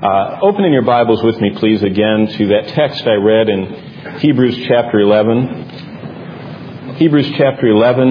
Open in your Bibles with me, please, again to that text I read in Hebrews chapter 11. Hebrews chapter 11.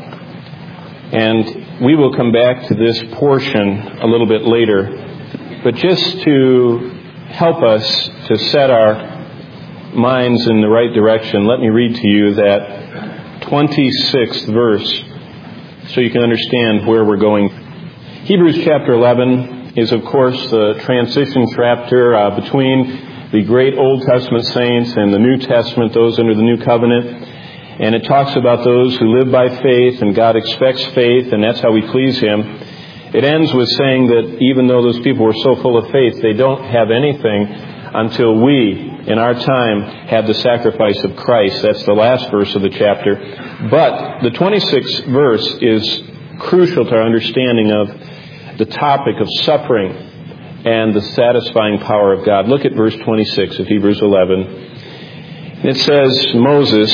And we will come back to this portion a little bit later. But just to help us to set our minds in the right direction, let me read to you that 26th verse so you can understand where we're going. Hebrews chapter 11 is, of course, the transition chapter between the great Old Testament saints and the New Testament, those under the New Covenant. And it talks about those who live by faith, and God expects faith, and that's how we please Him. It ends with saying that even though those people were so full of faith, they don't have anything until we, in our time, have the sacrifice of Christ. That's the last verse of the chapter. But the 26th verse is crucial to our understanding of the topic of suffering and the satisfying power of God. Look at verse 26 of Hebrews 11. It says, Moses,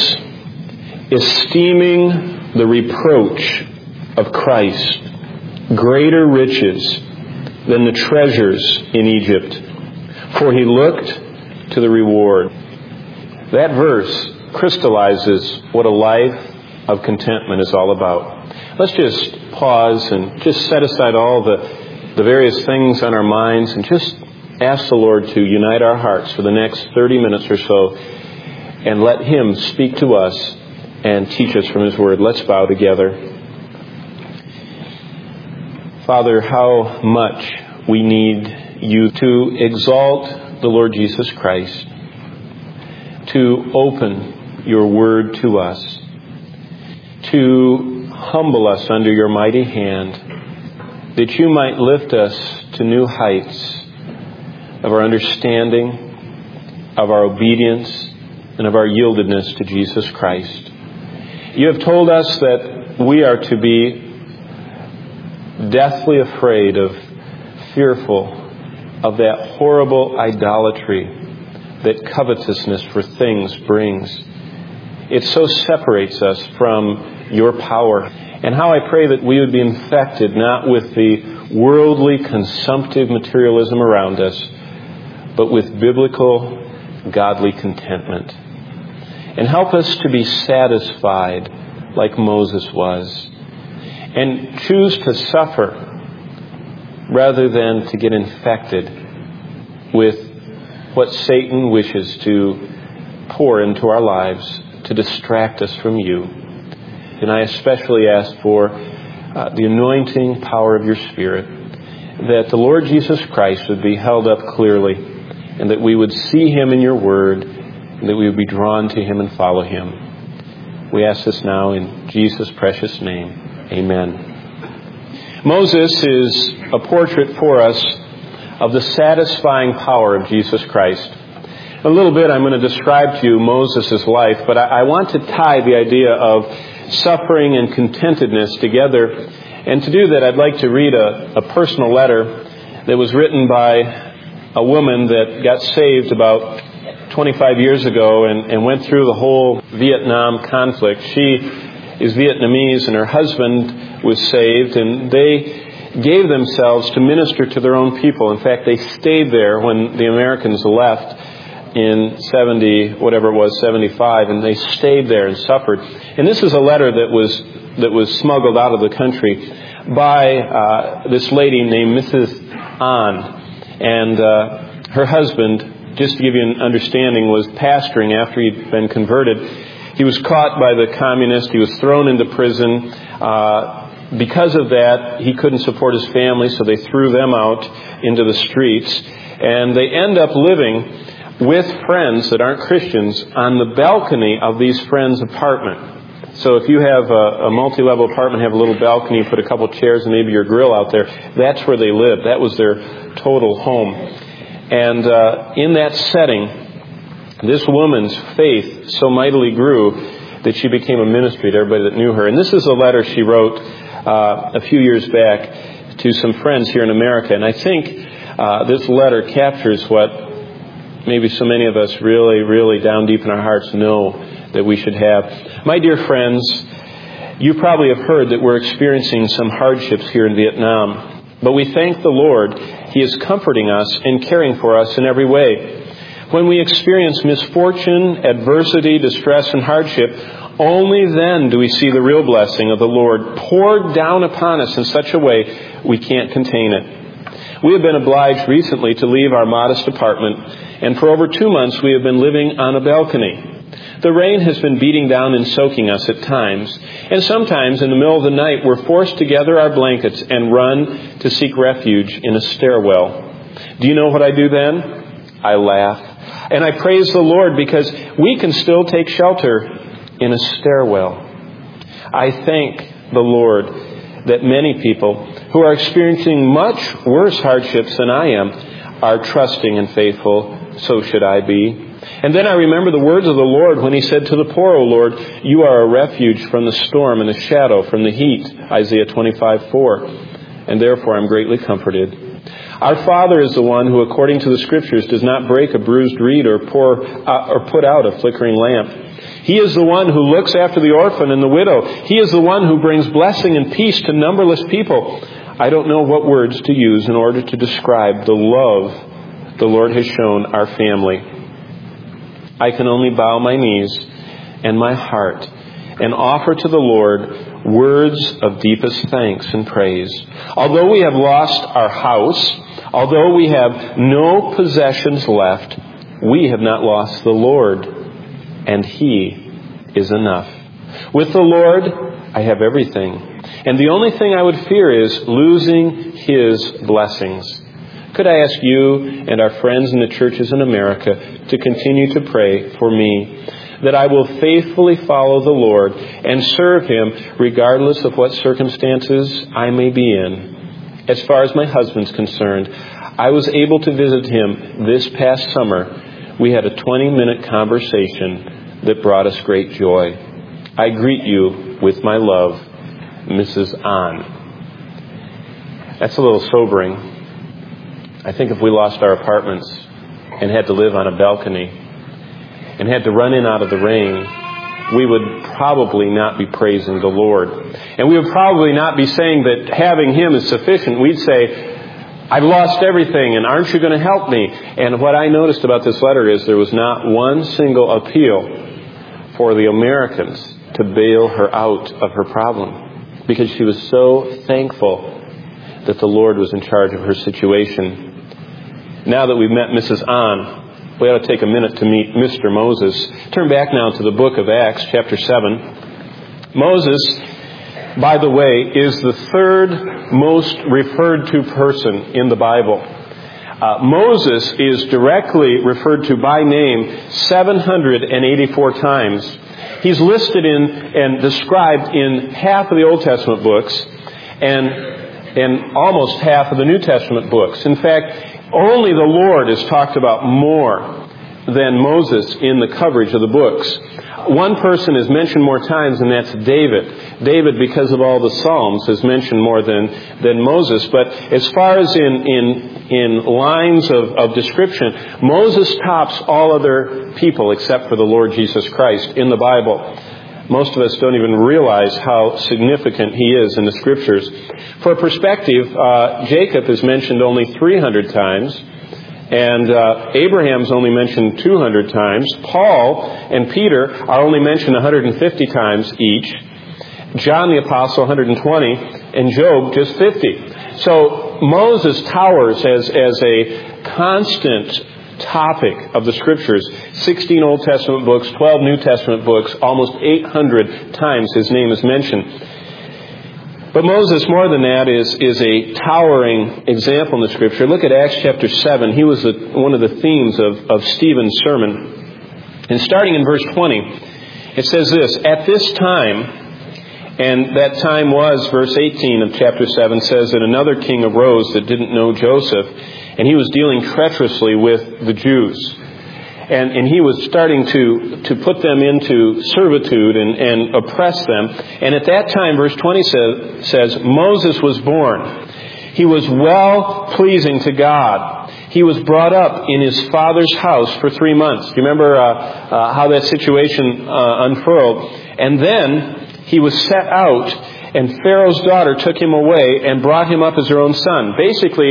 esteeming the reproach of Christ greater riches than the treasures in Egypt, for he looked to the reward. That verse crystallizes what a life of contentment is all about. Let's just pause and just set aside all the various things on our minds and just ask the Lord to unite our hearts for the next 30 minutes or so and let Him speak to us and teach us from His Word. Let's bow together. Father, how much we need You to exalt the Lord Jesus Christ, to open Your Word to us, to humble us under Your mighty hand, that You might lift us to new heights of our understanding, of our obedience, and of our yieldedness to Jesus Christ. You have told us that we are to be deathly afraid of, fearful of that horrible idolatry that covetousness for things brings. It so separates us from Your power. And how I pray that we would be infected not with the worldly, consumptive materialism around us, but with biblical, godly contentment. And help us to be satisfied like Moses was, and choose to suffer rather than to get infected with what Satan wishes to pour into our lives to distract us from You. And I especially ask for the anointing power of Your Spirit, that the Lord Jesus Christ would be held up clearly, and that we would see Him in Your Word, and that we would be drawn to Him and follow Him. We ask this now in Jesus' precious name. Amen. Moses is a portrait for us of the satisfying power of Jesus Christ. In a little bit I'm going to describe to you Moses' life, but I want to tie the idea of suffering and contentedness together. And to do that, I'd like to read a personal letter that was written by a woman that got saved about 25 years ago and went through the whole Vietnam conflict. She is Vietnamese, and her husband was saved, and they gave themselves to minister to their own people. In fact, they stayed there when the Americans left in 75, and they stayed there and suffered. And this is a letter that was smuggled out of the country by this lady named Mrs. An. And her husband, just to give you an understanding, was pastoring after he'd been converted. He was caught by the communists. He was thrown into prison. Because of that, he couldn't support his family, so they threw them out into the streets. And they end up living with friends that aren't Christians on the balcony of these friends' apartment. So if you have a multi-level apartment, have a little balcony, put a couple chairs and maybe your grill out there, that's where they lived. That was their total home. And in that setting, this woman's faith so mightily grew that she became a ministry to everybody that knew her. And this is a letter she wrote a few years back to some friends here in America. And I think this letter captures what maybe so many of us really, really down deep in our hearts know that we should have. My dear friends, you probably have heard that we're experiencing some hardships here in Vietnam. But we thank the Lord He is comforting us and caring for us in every way. When we experience misfortune, adversity, distress, and hardship, only then do we see the real blessing of the Lord poured down upon us in such a way we can't contain it. We have been obliged recently to leave our modest apartment, and for over 2 months we have been living on a balcony. The rain has been beating down and soaking us at times, and sometimes in the middle of the night we're forced to gather our blankets and run to seek refuge in a stairwell. Do you know what I do then? I laugh, and I praise the Lord because we can still take shelter in a stairwell. I thank the Lord that many people who are experiencing much worse hardships than I am are trusting and faithful. So should I be. And then I remember the words of the Lord when He said to the poor, O Lord, you are a refuge from the storm and a shadow from the heat, Isaiah 25:4. And therefore I'm greatly comforted. Our Father is the one who, according to the Scriptures, does not break a bruised reed or put out a flickering lamp. He is the one who looks after the orphan and the widow. He is the one who brings blessing and peace to numberless people. I don't know what words to use in order to describe the love the Lord has shown our family. I can only bow my knees and my heart and offer to the Lord words of deepest thanks and praise. Although we have lost our house, although we have no possessions left, we have not lost the Lord, and He is enough. With the Lord, I have everything, and the only thing I would fear is losing His blessings. Could I ask you and our friends in the churches in America to continue to pray for me, that I will faithfully follow the Lord and serve Him regardless of what circumstances I may be in. As far as my husband's concerned, I was able to visit him this past summer. We had a 20-minute conversation that brought us great joy. I greet you with my love, Mrs. An. That's a little sobering. I think if we lost our apartments and had to live on a balcony and had to run in out of the rain, we would probably not be praising the Lord. And we would probably not be saying that having Him is sufficient. We'd say, I've lost everything, and aren't you going to help me? And what I noticed about this letter is there was not one single appeal for the Americans to bail her out of her problem, because she was so thankful that the Lord was in charge of her situation. Now that we've met Mrs. An, we ought to take a minute to meet Mr. Moses. Turn back now to the book of Acts, chapter 7. Moses, by the way, is the third most referred to person in the Bible. Moses is directly referred to by name 784 times. He's listed in and described in half of the Old Testament books and almost half of the New Testament books. In fact, only the Lord is talked about more than Moses in the coverage of the books. One person is mentioned more times, and that's David. David, because of all the Psalms, is mentioned more than Moses. But as far as in lines of description, Moses tops all other people except for the Lord Jesus Christ in the Bible. Most of us don't even realize how significant he is in the Scriptures. For perspective, Jacob is mentioned only 300 times, and Abraham's only mentioned 200 times. Paul and Peter are only mentioned 150 times each. John the Apostle, 120, and Job, just 50. So Moses towers as a constant topic of the Scriptures. 16 Old Testament books, 12 New Testament books, almost 800 times his name is mentioned. But Moses, more than that, is a towering example in the Scripture. Look at Acts chapter 7. He was one of the themes of Stephen's sermon. And starting in verse 20, it says this, at this time, and that time was, verse 18 of chapter 7 says that another king arose that didn't know Joseph, and he was dealing treacherously with the Jews. And he was starting to put them into servitude and oppress them. And at that time, verse 20 says, Moses was born. He was well-pleasing to God. He was brought up in his father's house for 3 months. Do you remember how that situation unfurled? And then he was set out, and Pharaoh's daughter took him away and brought him up as her own son. Basically,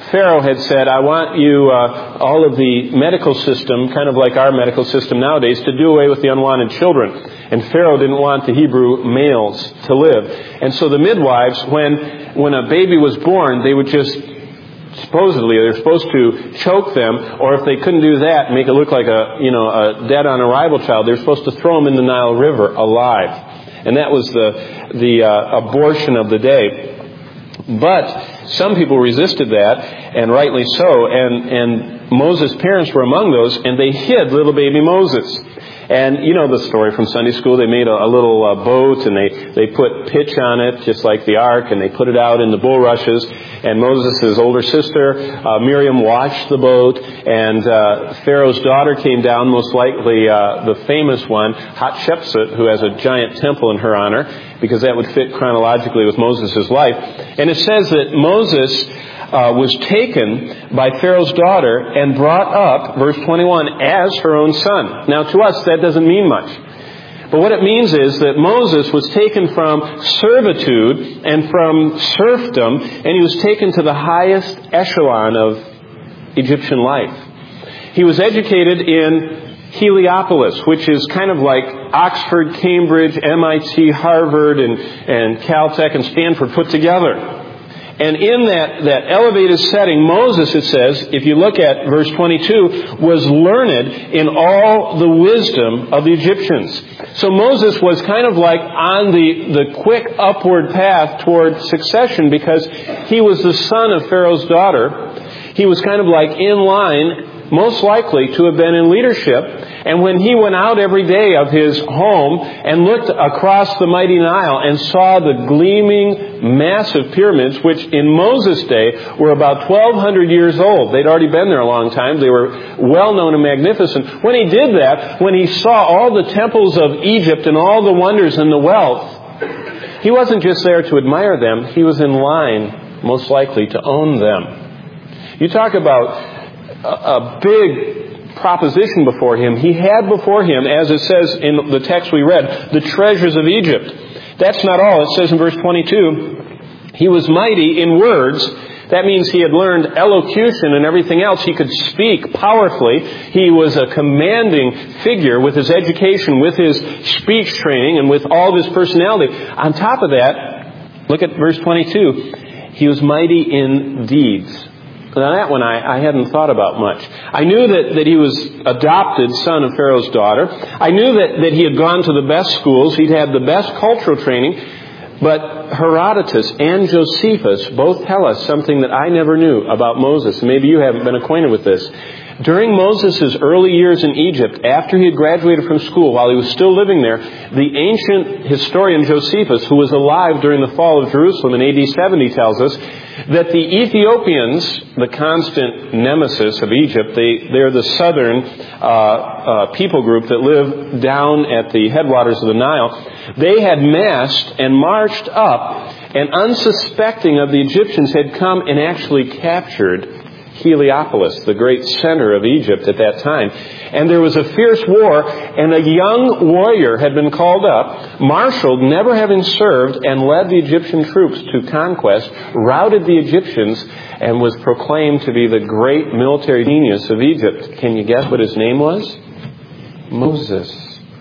Pharaoh had said, I want you, all of the medical system, kind of like our medical system nowadays, to do away with the unwanted children. And Pharaoh didn't want the Hebrew males to live. And so the midwives, when a baby was born, they would just, supposedly, they're supposed to choke them, or if they couldn't do that, make it look like a dead on arrival child, they were supposed to throw them in the Nile River alive. And that was the abortion of the day. But some people resisted that, and rightly so, and Moses' parents were among those, and they hid little baby Moses. And you know the story from Sunday school. They made a little boat, and they put pitch on it, just like the ark, and they put it out in the bulrushes. And Moses' older sister, Miriam, watched the boat, and Pharaoh's daughter came down, most likely the famous one, Hatshepsut, who has a giant temple in her honor, because that would fit chronologically with Moses' life. And it says that Moses was taken by Pharaoh's daughter and brought up, verse 21, as her own son. Now to us that doesn't mean much. But what it means is that Moses was taken from servitude and from serfdom, and he was taken to the highest echelon of Egyptian life. He was educated in Heliopolis, which is kind of like Oxford, Cambridge, MIT, Harvard, and Caltech and Stanford put together. And in that elevated setting, Moses, it says, if you look at verse 22, was learned in all the wisdom of the Egyptians. So Moses was kind of like on the quick upward path toward succession, because he was the son of Pharaoh's daughter. He was kind of like in line, most likely to have been in leadership. And when he went out every day of his home and looked across the mighty Nile and saw the gleaming, massive pyramids, which in Moses' day were about 1,200 years old. They'd already been there a long time. They were well known and magnificent. When he did that, when he saw all the temples of Egypt and all the wonders and the wealth, he wasn't just there to admire them. He was in line, most likely, to own them. You talk about a big proposition before him. He had before him, as it says in the text we read, the treasures of Egypt. That's not all. It says in verse 22, he was mighty in words. That means he had learned elocution and everything else. He could speak powerfully. He was a commanding figure with his education, with his speech training, and with all of his personality. On top of that, look at verse 22. He was mighty in deeds. Now that one I hadn't thought about much. I knew that he was adopted son of Pharaoh's daughter. I knew that he had gone to the best schools. He'd had the best cultural training. But Herodotus and Josephus both tell us something that I never knew about Moses. Maybe you haven't been acquainted with this. During Moses' early years in Egypt, after he had graduated from school, while he was still living there, the ancient historian Josephus, who was alive during the fall of Jerusalem in AD 70, tells us that the Ethiopians, the constant nemesis of Egypt, they're the southern people group that live down at the headwaters of the Nile, they had massed and marched up, and unsuspecting of the Egyptians had come and actually captured Heliopolis, the great center of Egypt at that time. And there was a fierce war, and a young warrior had been called up, marshaled, never having served, and led the Egyptian troops to conquest, routed the Egyptians, and was proclaimed to be the great military genius of Egypt. Can you guess what his name was? Moses.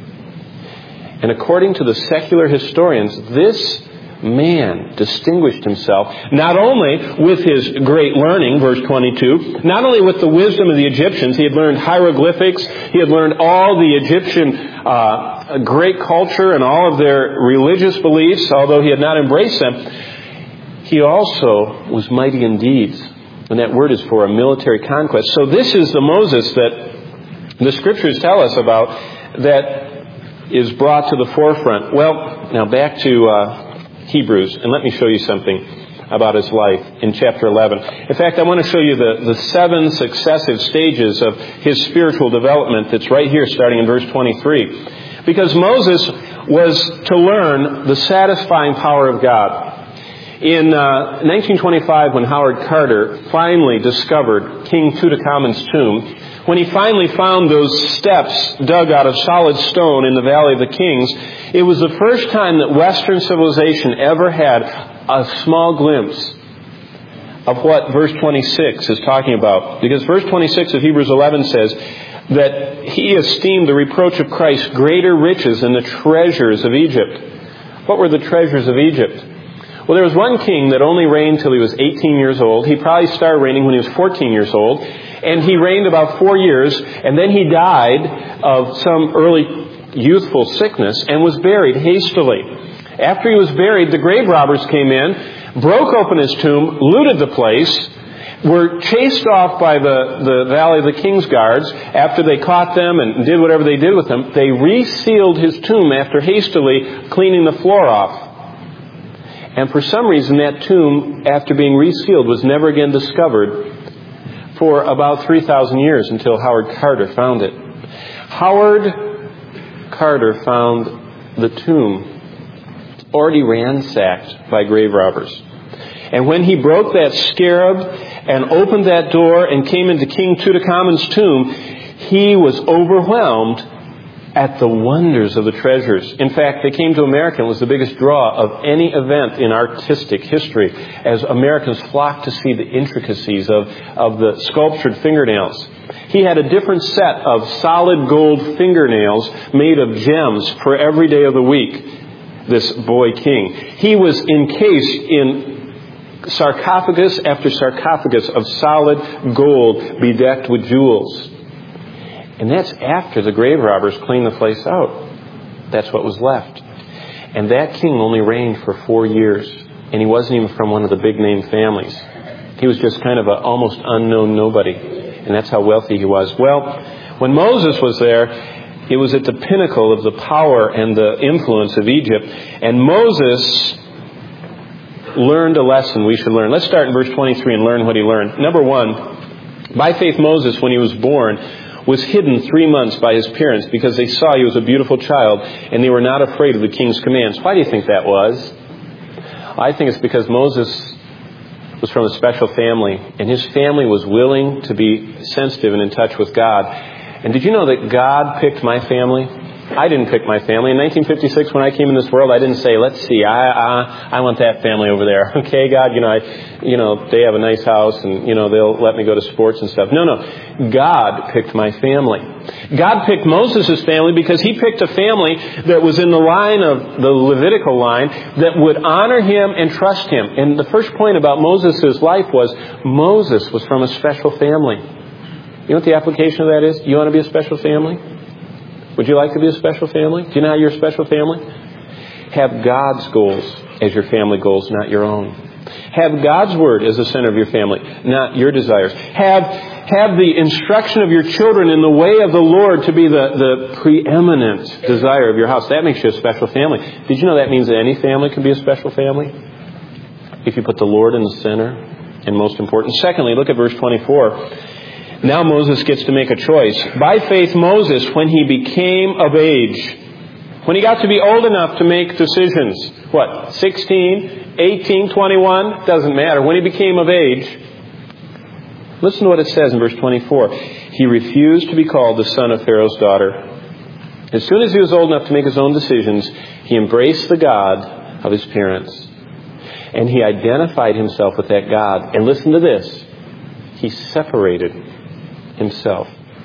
And according to the secular historians, this man distinguished himself not only with his great learning, verse 22, not only with the wisdom of the Egyptians. He had learned hieroglyphics. He had learned all the Egyptian great culture and all of their religious beliefs, although he had not embraced them. He also was mighty in deeds. And that word is for a military conquest. So this is the Moses that the Scriptures tell us about that is brought to the forefront. Well, now back to Hebrews, and let me show you something about his life in chapter 11. In fact, I want to show you the 7 successive stages of his spiritual development that's right here starting in verse 23. Because Moses was to learn the satisfying power of God. In 1925, when Howard Carter finally discovered King Tutankhamun's tomb, when he finally found those steps dug out of solid stone in the Valley of the Kings, it was the first time that Western civilization ever had a small glimpse of what verse 26 is talking about. Because verse 26 of Hebrews 11 says that he esteemed the reproach of Christ greater riches than the treasures of Egypt. What were the treasures of Egypt? Well, there was one king that only reigned till he was 18 years old. He probably started reigning when he was 14 years old. And he reigned about 4 years. And then he died of some early youthful sickness and was buried hastily. After he was buried, the grave robbers came in, broke open his tomb, looted the place, were chased off by the Valley of the King's Guards. After they caught them and did whatever they did with them, they resealed his tomb after hastily cleaning the floor off. And for some reason, that tomb, after being resealed, was never again discovered for about 3,000 years until Howard Carter found it. Howard Carter found the tomb already ransacked by grave robbers. And when he broke that scarab and opened that door and came into King Tutankhamun's tomb, he was overwhelmed at the wonders of the treasures. In fact, they came to America and it was the biggest draw of any event in artistic history as Americans flocked to see the intricacies of the sculptured fingernails. He had a different set of solid gold fingernails made of gems for every day of the week, this boy king. He was encased in sarcophagus after sarcophagus of solid gold bedecked with jewels. And that's after the grave robbers cleaned the place out. That's what was left. And that king only reigned for 4 years. And he wasn't even from one of the big name families. He was just kind of an almost unknown nobody. And that's how wealthy he was. Well, when Moses was there, it was at the pinnacle of the power and the influence of Egypt. And Moses learned a lesson we should learn. Let's start in verse 23 and learn what he learned. Number one, by faith Moses, when he was born, was hidden 3 months by his parents because they saw he was a beautiful child and they were not afraid of the king's commands. Why do you think that was? I think it's because Moses was from a special family and his family was willing to be sensitive and in touch with God. And did you know that God picked my family? I didn't pick my family. In 1956, when I came in this world, I didn't say, let's see, I want that family over there. Okay, God, they have a nice house and, they'll let me go to sports and stuff. No. God picked my family. God picked Moses' family because he picked a family that was in the line of the Levitical line that would honor him and trust him. And the first point about Moses' life was Moses was from a special family. You know what the application of that is? You want to be a special family? Would you like to be a special family? Do you know how you're a special family? Have God's goals as your family goals, not your own. Have God's word as the center of your family, not your desires. Have the instruction of your children in the way of the Lord to be the preeminent desire of your house. That makes you a special family. Did you know that means that any family can be a special family? If you put the Lord in the center and most important. Secondly, look at verse 24. Now Moses gets to make a choice. By faith, Moses, when he became of age, when he got to be old enough to make decisions, 16, 18, 21, doesn't matter. When he became of age, listen to what it says in verse 24. He refused to be called the son of Pharaoh's daughter. As soon as he was old enough to make his own decisions, he embraced the God of his parents. And he identified himself with that God. And listen to this. He separated himself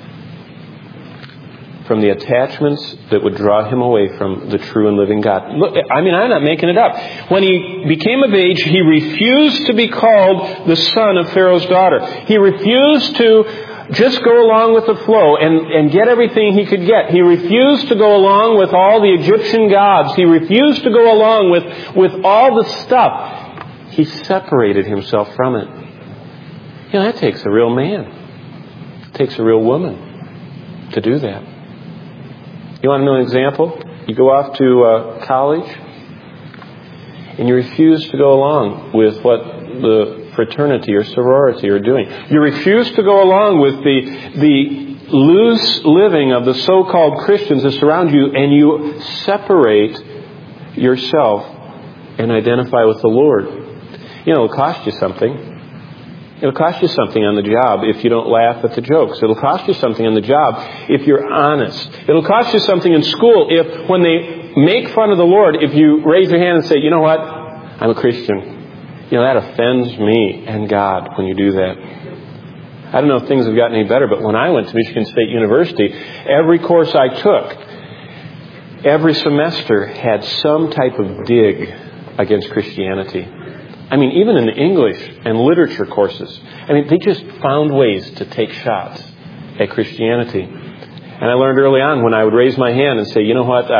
from the attachments that would draw him away from the true and living God. Look, I'm not making it up. When he became of age, he refused to be called the son of Pharaoh's daughter. He refused to just go along with the flow and get everything he could get. He refused to go along with all the Egyptian gods. He refused to go along with all the stuff. He separated himself from it. That takes a real man. It takes a real woman to do that. You want to know an example? You go off to college and you refuse to go along with what the fraternity or sorority are doing. You refuse to go along with the loose living of the so-called Christians that surround you, and you separate yourself and identify with the Lord. It'll cost you something. It'll cost you something on the job if you don't laugh at the jokes. It'll cost you something on the job if you're honest. It'll cost you something in school when they make fun of the Lord, if you raise your hand and say, you know what, I'm a Christian. That offends me and God when you do that. I don't know if things have gotten any better, but when I went to Michigan State University, every course I took, every semester had some type of dig against Christianity. Even in the English and literature courses, they just found ways to take shots at Christianity. And I learned early on when I would raise my hand and say, you know what,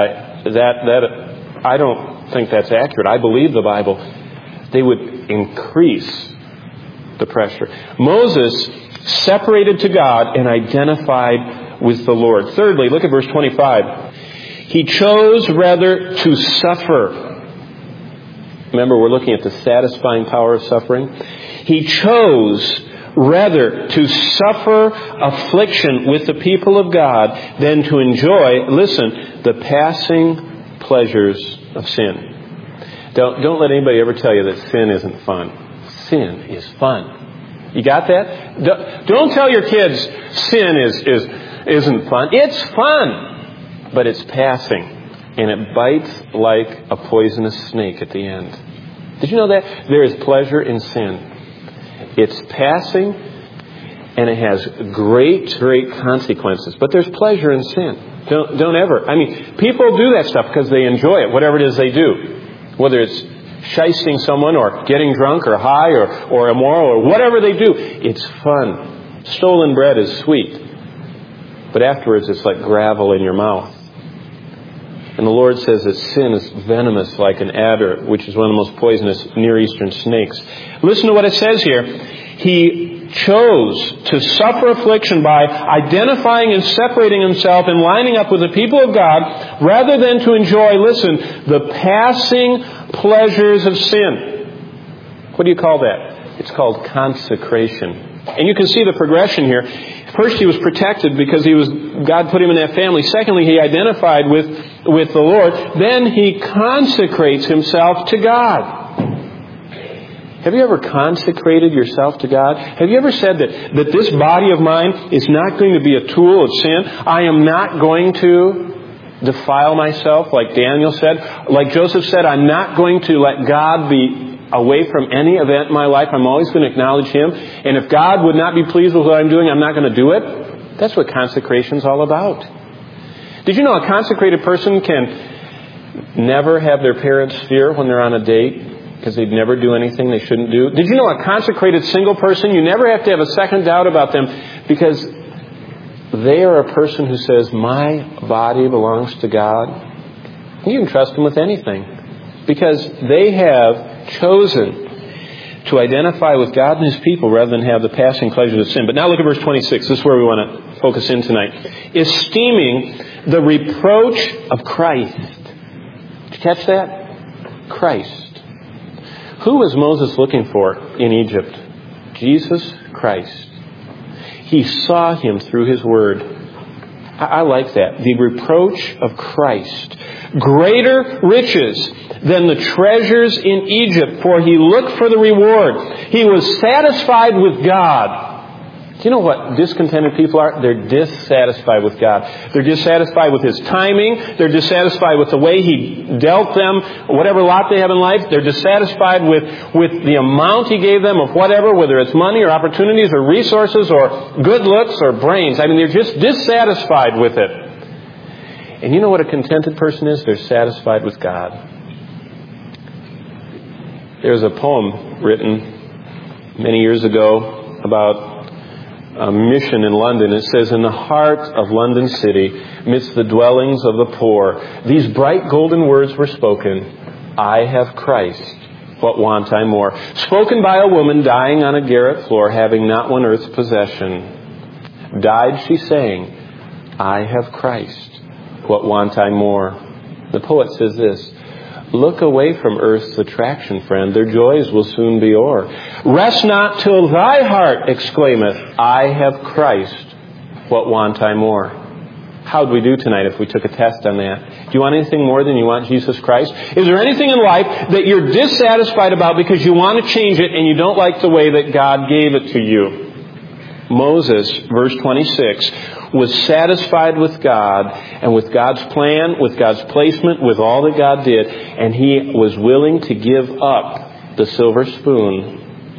I don't think that's accurate. I believe the Bible. They would increase the pressure. Moses separated to God and identified with the Lord. Thirdly, look at verse 25. He chose rather to suffer. Remember, we're looking at the satisfying power of suffering. He chose rather to suffer affliction with the people of God than to enjoy, listen, the passing pleasures of sin. Don't let anybody ever tell you that sin isn't fun. Sin is fun. You got that? Don't tell your kids sin isn't fun. It's fun, but it's passing. And it bites like a poisonous snake at the end. Did you know that? There is pleasure in sin. It's passing, and it has great, great consequences. But there's pleasure in sin. Don't ever. People do that stuff because they enjoy it, whatever it is they do. Whether it's shysting someone or getting drunk or high or immoral or whatever they do. It's fun. Stolen bread is sweet. But afterwards it's like gravel in your mouth. And the Lord says that sin is venomous like an adder, which is one of the most poisonous Near Eastern snakes. Listen to what it says here. He chose to suffer affliction by identifying and separating himself and lining up with the people of God rather than to enjoy, listen, the passing pleasures of sin. What do you call that? It's called consecration. And you can see the progression here. First, he was protected because God put him in that family. Secondly, he identified with the Lord. Then he consecrates himself to God. Have you ever consecrated yourself to God? Have you ever said that this body of mine is not going to be a tool of sin? I am not going to defile myself, like Daniel said. Like Joseph said, I'm not going to let God be away from any event in my life. I'm always going to acknowledge Him. And if God would not be pleased with what I'm doing, I'm not going to do it. That's what consecration is all about. Did you know a consecrated person can never have their parents' fear when they're on a date? Because they'd never do anything they shouldn't do. Did you know a consecrated single person, you never have to have a second doubt about them because they are a person who says, my body belongs to God. You can trust them with anything because they have chosen to identify with God and His people rather than have the passing pleasures of sin. But now look at verse 26. This is where we want to focus in tonight. Esteeming the reproach of Christ. Did you catch that? Christ. Who was Moses looking for in Egypt? Jesus Christ. He saw Him through His Word. I like that. The reproach of Christ. Greater riches than the treasures in Egypt, for he looked for the reward. He was satisfied with God. Do you know what discontented people are? They're dissatisfied with God. They're dissatisfied with His timing. They're dissatisfied with the way He dealt them, whatever lot they have in life. They're dissatisfied with the amount He gave them of whatever, whether it's money or opportunities or resources or good looks or brains. They're just dissatisfied with it. And you know what a contented person is? They're satisfied with God. There's a poem written many years ago about a mission in London. It says, in the heart of London city, midst the dwellings of the poor, these bright golden words were spoken, I have Christ, what want I more? Spoken by a woman dying on a garret floor, having not one earth's possession. Died she saying, I have Christ, what want I more? The poet says this, look away from earth's attraction, friend. Their joys will soon be o'er. Rest not till thy heart exclaimeth, I have Christ, what want I more? How would we do tonight if we took a test on that? Do you want anything more than you want Jesus Christ? Is there anything in life that you're dissatisfied about because you want to change it and you don't like the way that God gave it to you? Moses, verse 26, was satisfied with God and with God's plan, with God's placement, with all that God did, and he was willing to give up the silver spoon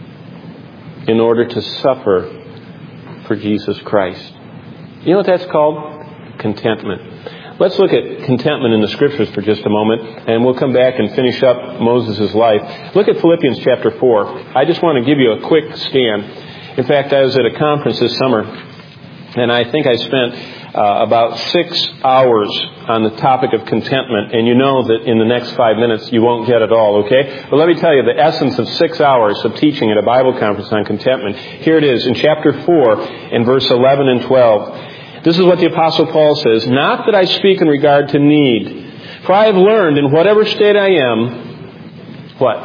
in order to suffer for Jesus Christ. You know what that's called? Contentment. Let's look at contentment in the Scriptures for just a moment, and we'll come back and finish up Moses' life. Look at Philippians chapter 4. I just want to give you a quick scan. In fact, I was at a conference this summer, and I think I spent about 6 hours on the topic of contentment, and you know that in the next 5 minutes you won't get it all, okay? But let me tell you the essence of 6 hours of teaching at a Bible conference on contentment. Here it is in chapter 4 in verse 11 and 12. This is what the Apostle Paul says, "Not that I speak in regard to need, for I have learned in whatever state I am," what?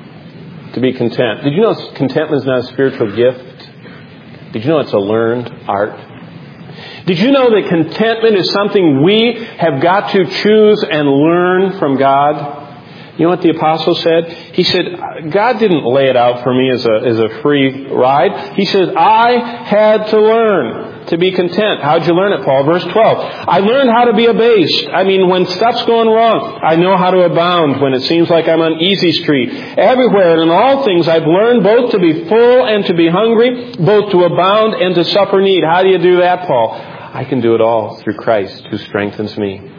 To be content. Did you know contentment is not a spiritual gift? Did you know it's a learned art? Did you know that contentment is something we have got to choose and learn from God? You know what the apostle said? He said, God didn't lay it out for me as a free ride. He said, I had to learn to be content. How'd you learn it, Paul? Verse 12. I learned how to be abased. I mean, when stuff's going wrong, I know how to abound when it seems like I'm on easy street. Everywhere and in all things, I've learned both to be full and to be hungry, both to abound and to suffer need. How do you do that, Paul? I can do it all through Christ who strengthens me. Do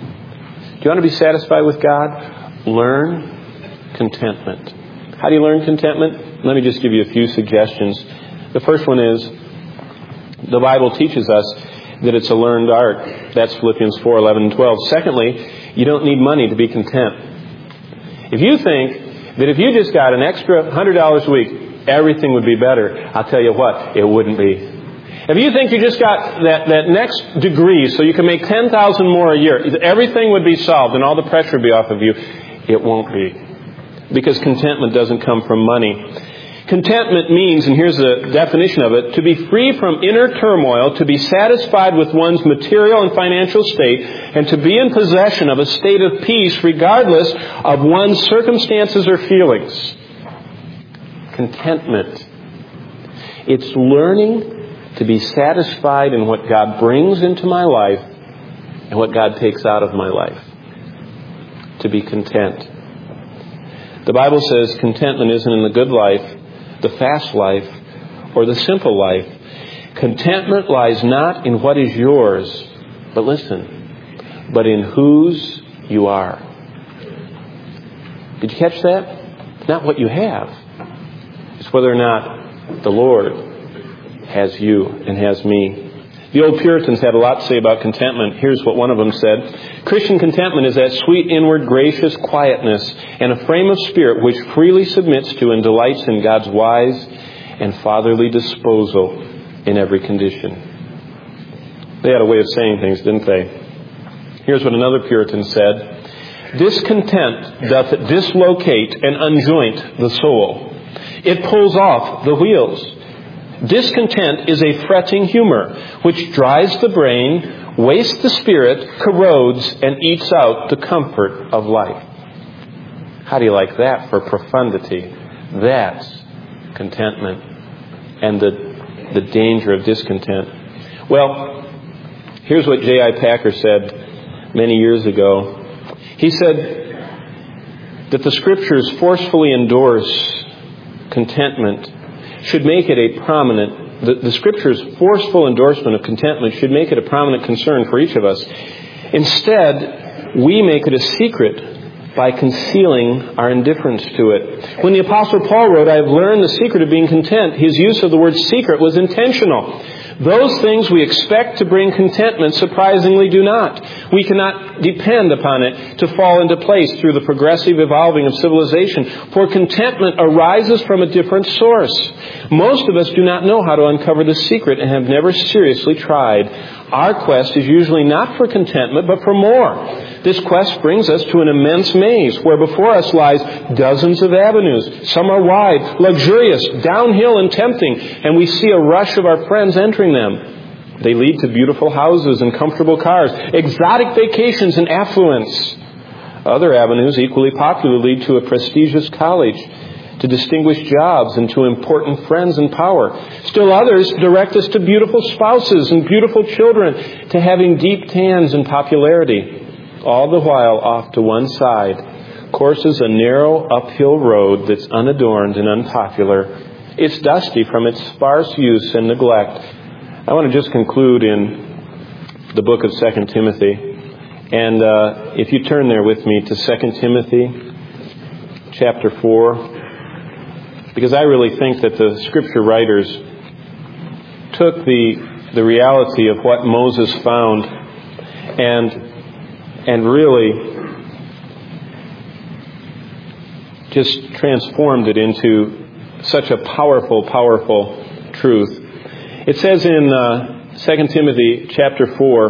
you want to be satisfied with God? Learn contentment. How do you learn contentment? Let me just give you a few suggestions. The first one is, the Bible teaches us that it's a learned art. That's Philippians 4, 11 and 12. Secondly, you don't need money to be content. If you think that if you just got an extra $100 a week, everything would be better, I'll tell you what, it wouldn't be. If you think you just got that next degree so you can make $10,000 more a year, everything would be solved and all the pressure would be off of you, it won't be. Because contentment doesn't come from money. Contentment means, and here's the definition of it, to be free from inner turmoil, to be satisfied with one's material and financial state, and to be in possession of a state of peace regardless of one's circumstances or feelings. Contentment. It's learning to be satisfied in what God brings into my life and what God takes out of my life. To be content. The Bible says contentment isn't in the good life, the fast life, or the simple life. Contentment lies not in what is yours, but listen, but in whose you are. Did you catch that? It's not what you have. It's whether or not the Lord has you and has me. The old Puritans had a lot to say about contentment. Here's what one of them said. Christian contentment is that sweet, inward, gracious quietness and a frame of spirit which freely submits to and delights in God's wise and fatherly disposal in every condition. They had a way of saying things, didn't they? Here's what another Puritan said. Discontent doth dislocate and unjoint the soul. It pulls off the wheels. Discontent is a fretting humor which dries the brain, wastes the spirit, corrodes, and eats out the comfort of life. How do you like that for profundity? That's contentment and the danger of discontent. Well, here's what J.I. Packer said many years ago. He said that the Scriptures forcefully endorse contentment should make it a prominent, the Scripture's forceful endorsement of contentment should make it a prominent concern for each of us. Instead, we make it a secret by concealing our indifference to it. When the Apostle Paul wrote, I have learned the secret of being content, his use of the word secret was intentional. Those things we expect to bring contentment surprisingly do not. We cannot depend upon it to fall into place through the progressive evolving of civilization, for contentment arises from a different source. Most of us do not know how to uncover the secret and have never seriously tried. Our quest is usually not for contentment, but for more. This quest brings us to an immense maze where before us lies dozens of avenues. Some are wide, luxurious, downhill and tempting, and we see a rush of our friends entering them. They lead to beautiful houses and comfortable cars, exotic vacations and affluence. Other avenues, equally popular, lead to a prestigious college, to distinguished jobs, and to important friends and power. Still others direct us to beautiful spouses and beautiful children, to having deep tans and popularity. All the while off to one side, course, is a narrow uphill road that's unadorned and unpopular. It's dusty from its sparse use and neglect. I want to just conclude in the book of 2 Timothy. And if you turn there with me to 2 Timothy chapter 4, because I really think that the Scripture writers took the reality of what Moses found and really just transformed it into such a powerful, powerful truth. It says in 2 Timothy chapter 4,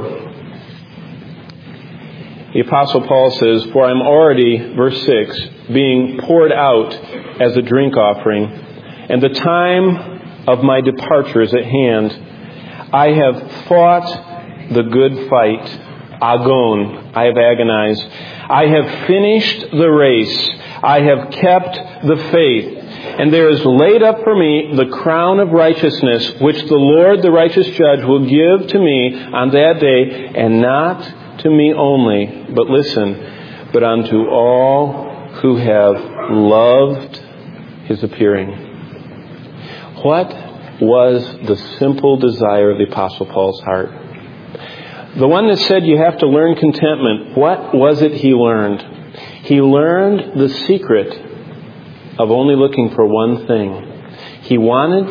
the Apostle Paul says, "For I am already," verse 6, "being poured out as a drink offering, and the time of my departure is at hand. I have fought the good fight," agon, I have agonized. "I have finished the race. I have kept the faith. And there is laid up for me the crown of righteousness, which the Lord, the righteous judge, will give to me on that day, and not to me only," but listen, "but unto all who have loved His appearing." What was the simple desire of the Apostle Paul's heart? The one that said you have to learn contentment, what was it he learned? He learned the secret of only looking for one thing. He wanted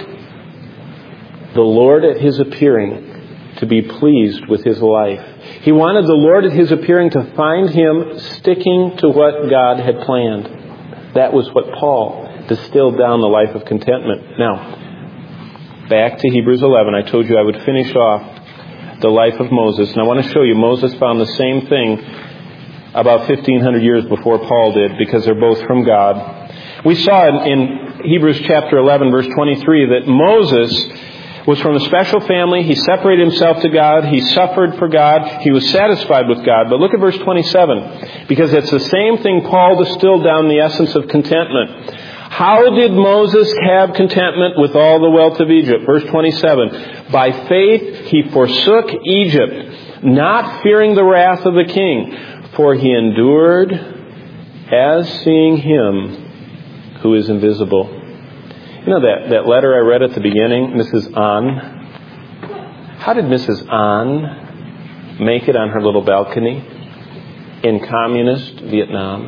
the Lord at His appearing to be pleased with his life. He wanted the Lord at His appearing to find him sticking to what God had planned. That was what Paul distilled down the life of contentment. Now, back to Hebrews 11. I told you I would finish off the life of Moses. And I want to show you Moses found the same thing about 1,500 years before Paul did, because they're both from God. We saw in Hebrews chapter 11, verse 23, that Moses was from a special family. He separated himself to God. He suffered for God. He was satisfied with God. But look at verse 27, because it's the same thing Paul distilled down the essence of contentment. How did Moses have contentment with all the wealth of Egypt? Verse 27, "By faith he forsook Egypt, not fearing the wrath of the king, for he endured as seeing Him who is invisible." You know that letter I read at the beginning, Mrs. An? How did Mrs. An make it on her little balcony in communist Vietnam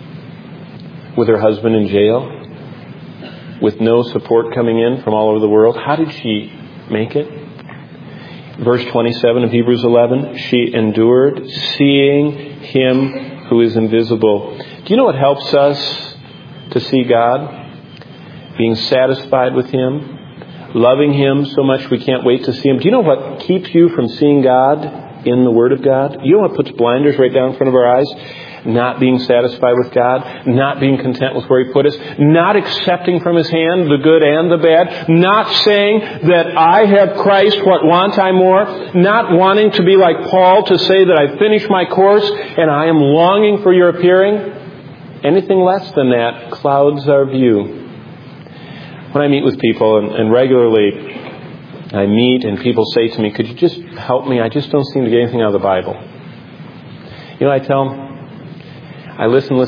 with her husband in jail, with no support coming in from all over the world? How did she make it? Verse 27 of Hebrews 11, "She endured seeing Him who is invisible." Do you know what helps us to see God? Being satisfied with Him, loving Him so much we can't wait to see Him. Do you know what keeps you from seeing God in the Word of God? You know what puts blinders right down in front of our eyes? Not being satisfied with God, not being content with where He put us, not accepting from His hand the good and the bad, not saying that I have Christ, what want I more, not wanting to be like Paul to say that I finished my course and I am longing for your appearing. Anything less than that clouds our view. When I meet with people, and regularly I meet and people say to me, "Could you just help me? I just don't seem to get anything out of the Bible." You know, I tell them, I listen,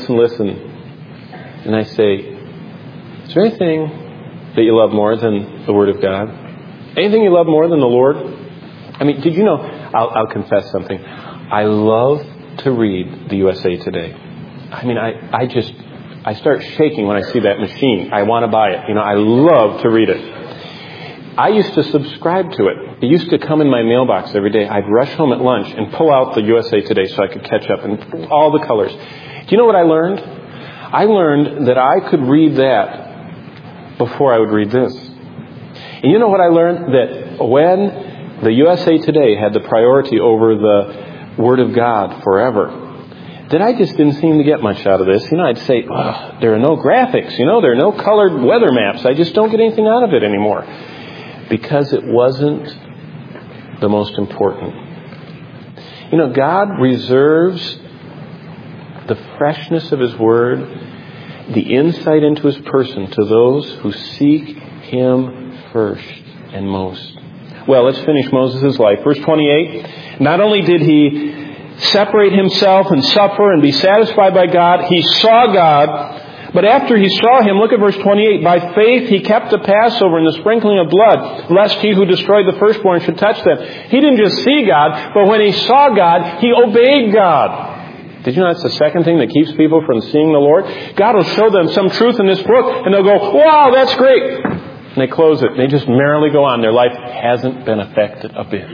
and I say, "Is there anything that you love more than the Word of God? Anything you love more than the Lord?" I mean, did you know, I'll confess something. I love to read the USA Today. I mean, I start shaking when I see that machine. I want to buy it. You know, I love to read it. I used to subscribe to it. It used to come in my mailbox every day. I'd rush home at lunch and pull out the USA Today so I could catch up in all the colors. Do you know what I learned? I learned that I could read that before I would read this. And you know what I learned? That when the USA Today had the priority over the Word of God forever, that I just didn't seem to get much out of this. You know, I'd say, there are no graphics. You know, there are no colored weather maps. I just don't get anything out of it anymore. Because it wasn't the most important. You know, God reserves the freshness of His Word, the insight into His person to those who seek Him first and most. Well, let's finish Moses' life. Verse 28, "Not only did he separate himself and suffer and be satisfied by God. He saw God. But after he saw him, look at verse 28, by faith he kept the Passover and the sprinkling of blood, lest he who destroyed the firstborn should touch them. He didn't just see God, but when he saw God, he obeyed God. Did you know that's the second thing that keeps people from seeing the Lord? God will show them some truth in this book, and they'll go, wow, that's great. And they close it. They just merrily go on. Their life hasn't been affected a bit.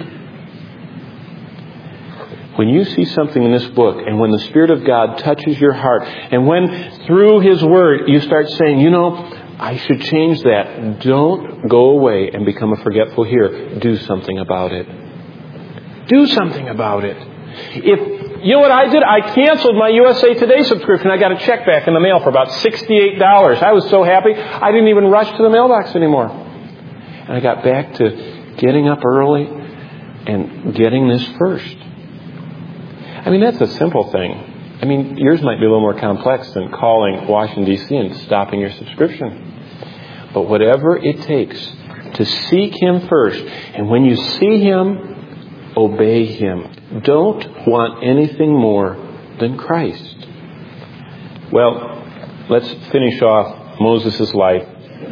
When you see something in this book, and when the Spirit of God touches your heart, and when through His Word you start saying, you know, I should change that. Don't go away and become a forgetful hearer. Do something about it. Do something about it. You know what I did? I canceled my USA Today subscription. I got a check back in the mail for about $68. I was so happy, I didn't even rush to the mailbox anymore. And I got back to getting up early and getting this first. I mean, that's a simple thing. I mean, yours might be a little more complex than calling Washington, D.C. and stopping your subscription. But whatever it takes to seek Him first. And when you see Him, obey Him. Don't want anything more than Christ. Well, let's finish off Moses' life.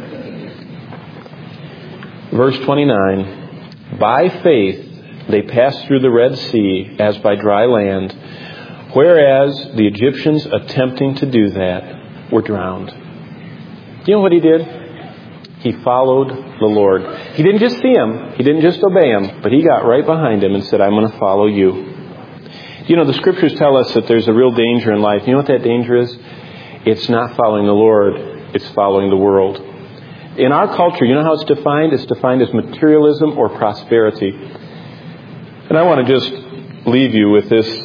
Verse 29, by faith they passed through the Red Sea as by dry land, whereas the Egyptians attempting to do that were drowned. You know what he did? He followed the Lord. He didn't just see Him. He didn't just obey Him. But he got right behind Him and said, I'm going to follow you. You know, the Scriptures tell us that there's a real danger in life. You know what that danger is? It's not following the Lord. It's following the world. In our culture, you know how it's defined? It's defined as materialism or prosperity. And I want to just leave you with this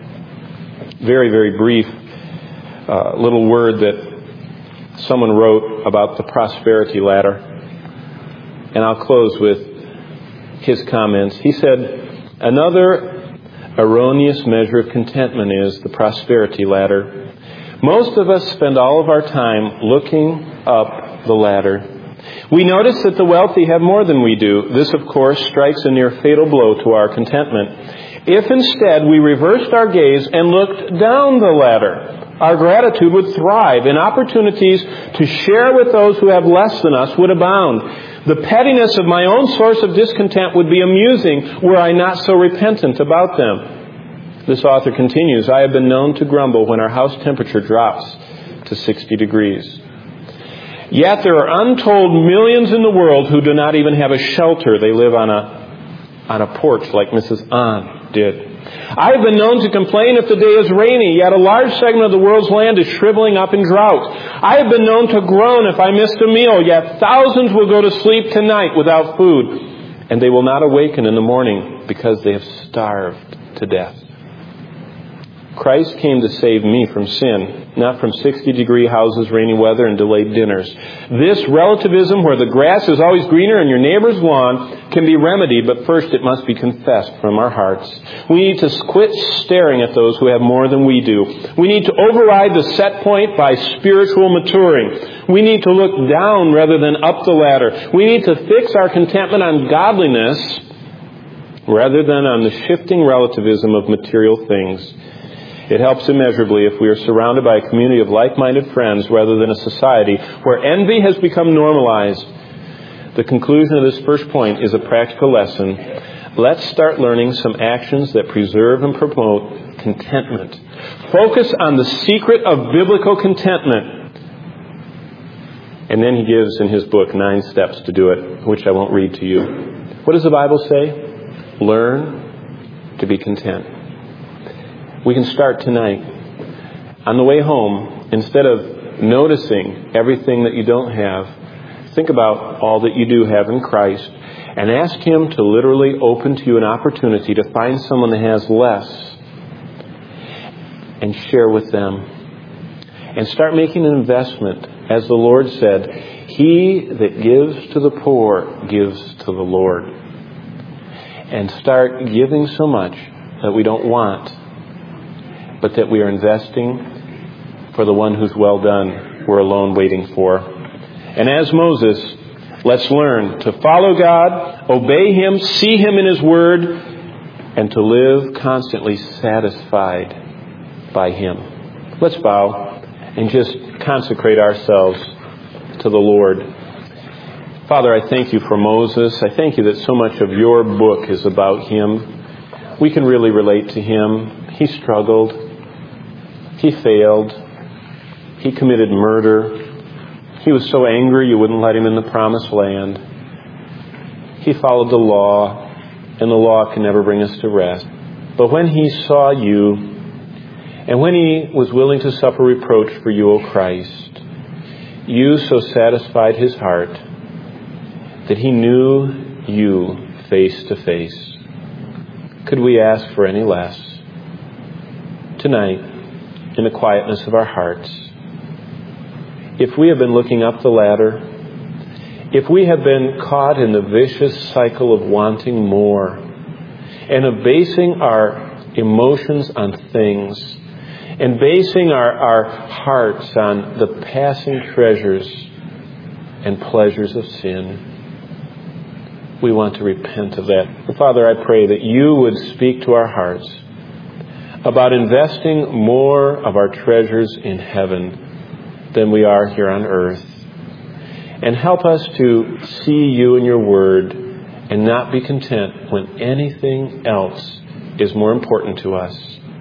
very, very brief little word that someone wrote about the prosperity ladder. And I'll close with his comments. He said, another erroneous measure of contentment is the prosperity ladder. Most of us spend all of our time looking up the ladder. We notice that the wealthy have more than we do. This, of course, strikes a near fatal blow to our contentment. If instead we reversed our gaze and looked down the ladder, our gratitude would thrive, and opportunities to share with those who have less than us would abound. The pettiness of my own source of discontent would be amusing were I not so repentant about them. This author continues, I have been known to grumble when our house temperature drops to 60 degrees. Yet there are untold millions in the world who do not even have a shelter. They live on a porch like Mrs. An did. I have been known to complain if the day is rainy, yet a large segment of the world's land is shriveling up in drought. I have been known to groan if I missed a meal, yet thousands will go to sleep tonight without food, and they will not awaken in the morning because they have starved to death. Christ came to save me from sin, not from 60-degree houses, rainy weather, and delayed dinners. This relativism where the grass is always greener on your neighbor's lawn can be remedied, but first it must be confessed from our hearts. We need to quit staring at those who have more than we do. We need to override the set point by spiritual maturing. We need to look down rather than up the ladder. We need to fix our contentment on godliness rather than on the shifting relativism of material things. It helps immeasurably if we are surrounded by a community of like-minded friends rather than a society where envy has become normalized. The conclusion of this first point is a practical lesson. Let's start learning some actions that preserve and promote contentment. Focus on the secret of biblical contentment. And then he gives in his book 9 steps to do it, which I won't read to you. What does the Bible say? Learn to be content. We can start tonight. On the way home, instead of noticing everything that you don't have, think about all that you do have in Christ and ask Him to literally open to you an opportunity to find someone that has less and share with them. And start making an investment. As the Lord said, He that gives to the poor gives to the Lord. And start giving so much that we don't want, but that we are investing for the one who's well done, we're alone waiting for. And as Moses, let's learn to follow God, obey Him, see Him in His Word, and to live constantly satisfied by Him. Let's bow and just consecrate ourselves to the Lord. Father, I thank you for Moses. I thank you that so much of your book is about him. We can really relate to him. He struggled. He failed. He committed murder. He was so angry you wouldn't let him in the promised land. He followed the law, and the law can never bring us to rest. But when he saw you, and when he was willing to suffer reproach for you, O Christ, you so satisfied his heart that he knew you face to face. Could we ask for any less? Tonight, in the quietness of our hearts, if we have been looking up the ladder, if we have been caught in the vicious cycle of wanting more and of basing our emotions on things and basing our hearts on the passing treasures and pleasures of sin, we want to repent of that. Father, I pray that you would speak to our hearts about investing more of our treasures in heaven than we are here on earth. And help us to see you in your word and not be content when anything else is more important to us.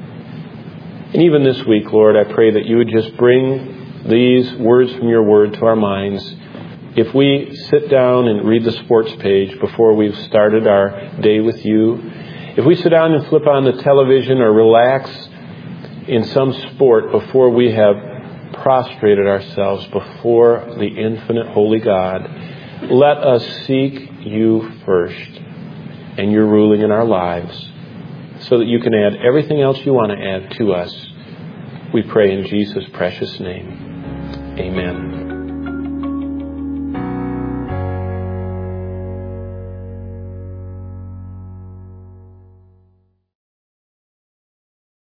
And even this week, Lord, I pray that you would just bring these words from your word to our minds. If we sit down and read the sports page before we've started our day with you, if we sit down and flip on the television or relax in some sport before we have prostrated ourselves before the infinite holy God, let us seek you first and your ruling in our lives so that you can add everything else you want to add to us. We pray in Jesus' precious name. Amen.